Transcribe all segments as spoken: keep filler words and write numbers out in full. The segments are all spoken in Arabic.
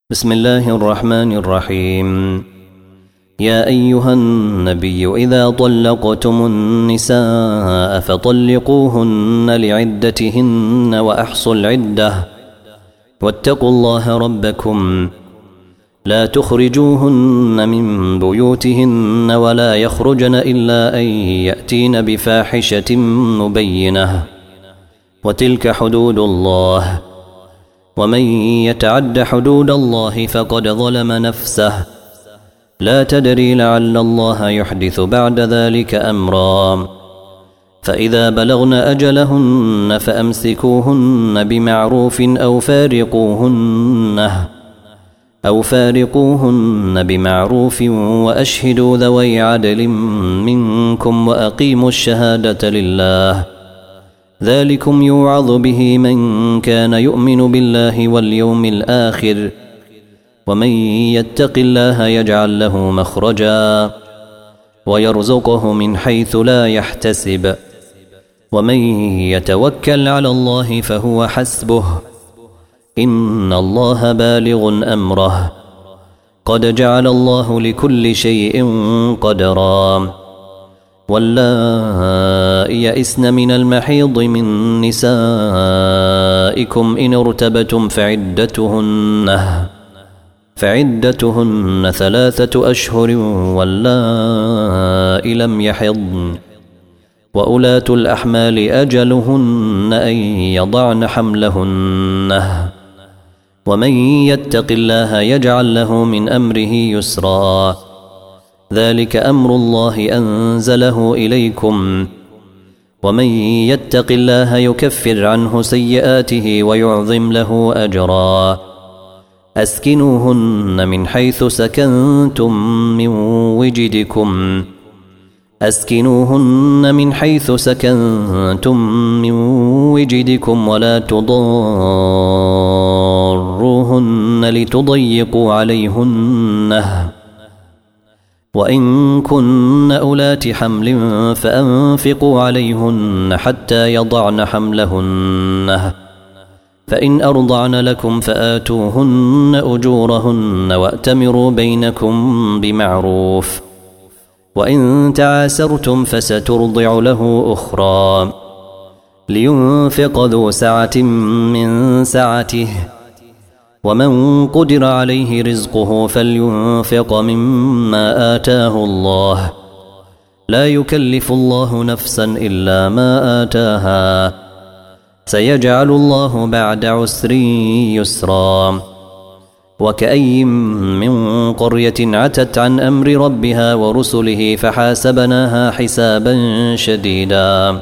بسم الله الرحمن الرحيم. يا أيها النبي إذا طلقتم النساء فطلقوهن لعدتهن وأحصوا العدة واتقوا الله ربكم لا تخرجوهن من بيوتهن ولا يخرجن إلا أن يأتين بفاحشة مبينة وتلك حدود الله ومن يتعد حدود الله فقد ظلم نفسه لا تدري لعل الله يحدث بعد ذلك أمرا. فإذا بلغن أجلهن فأمسكوهن بمعروف أو فارقوهن أو فارقوهن بمعروف وأشهدوا ذوي عدل منكم وأقيموا الشهادة لله ذلكم يوعظ به من كان يؤمن بالله واليوم الآخر ومن يتق الله يجعل له مخرجا ويرزقه من حيث لا يحتسب ومن يتوكل على الله فهو حسبه إن الله بالغ أمره قد جعل الله لكل شيء قدرا. واللائي يئسن من المحيض من نسائكم إن ارتبتم فعدتهن فعدتهن ثلاثة أشهر واللائي لم يحضن وأولاة الأحمال أجلهن أن يضعن حملهن ومن يتق الله يجعل له من أمره يسرا ذلك أمر الله أنزله إليكم ومن يتق الله يكفر عنه سيئاته ويعظم له أجرا. أسكنوهن من حيث سكنتم من وجدكم أسكنوهن من حيث سكنتم من وجدكم ولا تضاروهن لتضيقوا عليهن وإن كن أولات حمل فأنفقوا عليهن حتى يضعن حملهن فإن أرضعن لكم فآتوهن أجورهن وأتمروا بينكم بمعروف وإن تعاسرتم فسترضع له أخرى لينفق ذو سعة من سعته ومن قدر عليه رزقه فلينفق مما آتاه الله لا يكلف الله نفسا إلا ما آتاها سيجعل الله بعد عسر يسرا. وكأي من قرية عتت عن أمر ربها ورسله فحاسبناها حسابا شديدا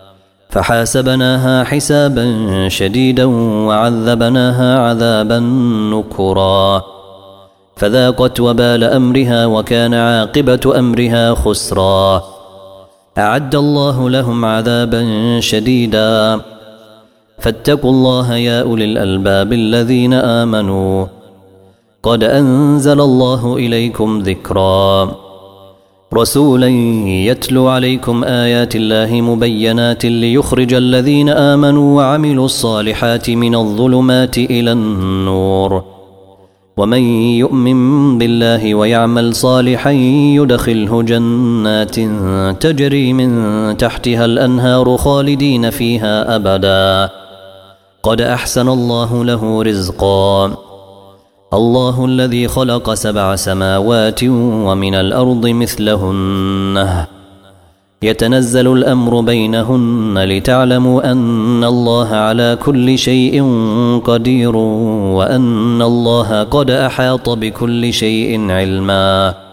فحاسبناها حسابا شديدا وعذبناها عذابا نكرا فذاقت وبال أمرها وكان عاقبة أمرها خسرا. أعد الله لهم عذابا شديدا فاتقوا الله يا أولي الألباب الذين آمنوا قد أنزل الله إليكم ذكرا رسولا يتلو عليكم آيات الله مبينات ليخرج الذين آمنوا وعملوا الصالحات من الظلمات إلى النور ومن يؤمن بالله ويعمل صالحا يدخله جنات تجري من تحتها الأنهار خالدين فيها أبدا قد أحسن الله له رزقا. الله الذي خلق سبع سماوات ومن الأرض مثلهن يتنزل الأمر بينهن لتعلموا أن الله على كل شيء قدير وأن الله قد أحاط بكل شيء علما.